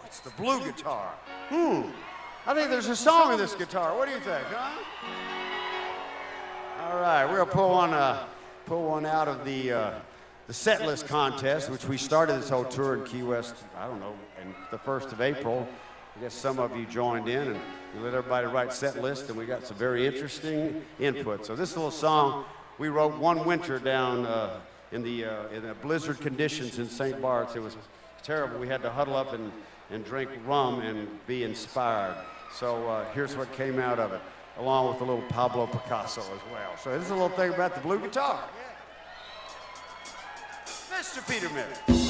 It's the blue guitar. I think there's a song in this guitar. What do you think, huh? All right, we're gonna pull one out of the set list contest, which we started this whole tour in Key West, I don't know, in the 1st of April. I guess some of you joined in, and we let everybody write set lists, and we got some very interesting input. So this little song we wrote one winter down in the blizzard conditions in St. Bart's. It was terrible. We had to huddle up and drink rum and be inspired. So here's what came out of it, along with a little Pablo Picasso as well. So this is a little thing about the blue guitar. Yeah. Mr. Peter Miller.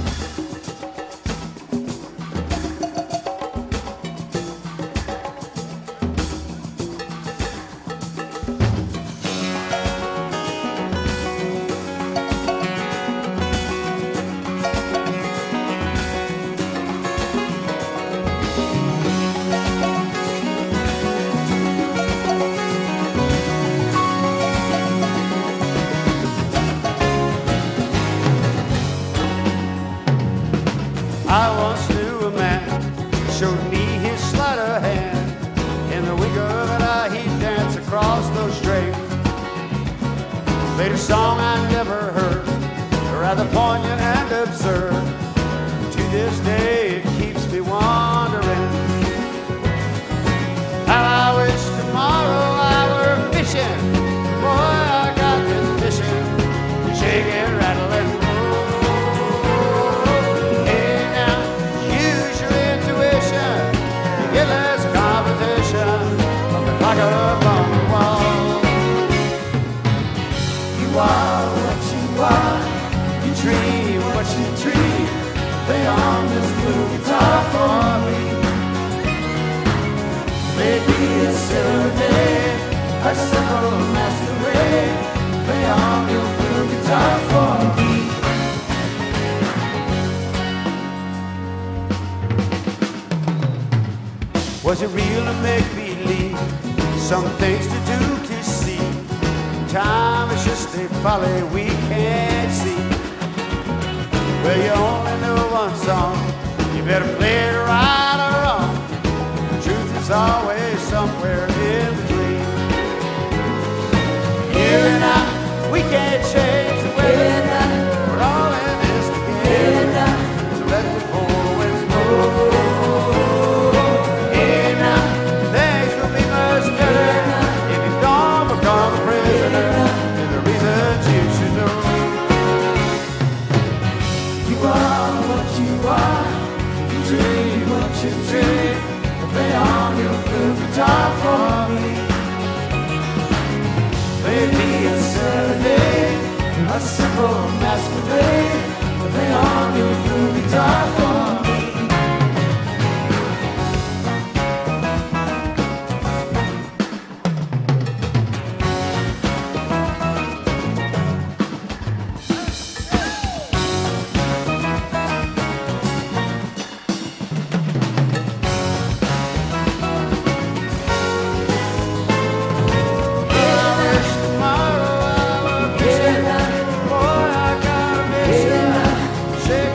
I once knew a man, showed me his sleight of hand. In the wink of an eye, he'd dance across those strings. Played a song I never heard, rather poignant and absurd. To this day, it keeps me wondering how I wish tomorrow I were fishing. Boy, I got this mission, shake it, rattle it. Get less competition from the clock up on the wall. You are what you are, you dream what you dream. Play on this blue guitar for me. Maybe a serenade, a simple masquerade. Play on your blue guitar for me. Was it real or make-believe? Some things to do, to see. Time is just a folly we can't see. Well, you only know one song. You better play it right or wrong. The truth is always somewhere in between. You and I, we can't change the way we're all in this together. So let the four winds blow. Play on your blue guitar for me. Maybe a serenade, a simple masquerade. Play on your blue guitar for me. Shake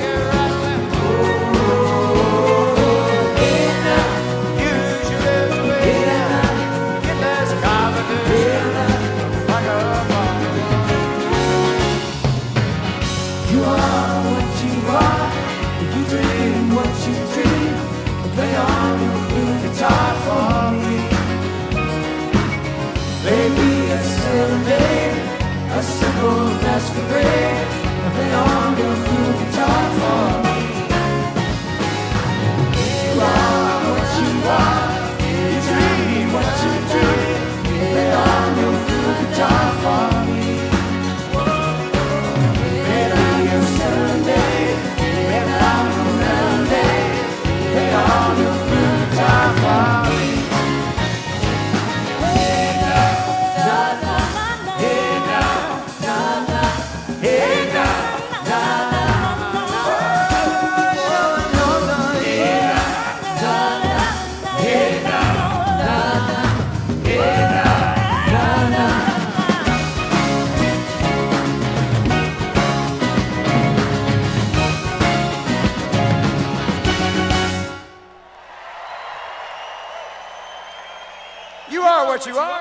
You are what you are.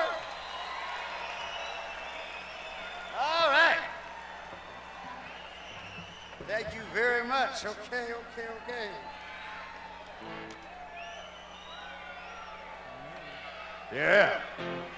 All right. Thank you very much. Okay. Yeah.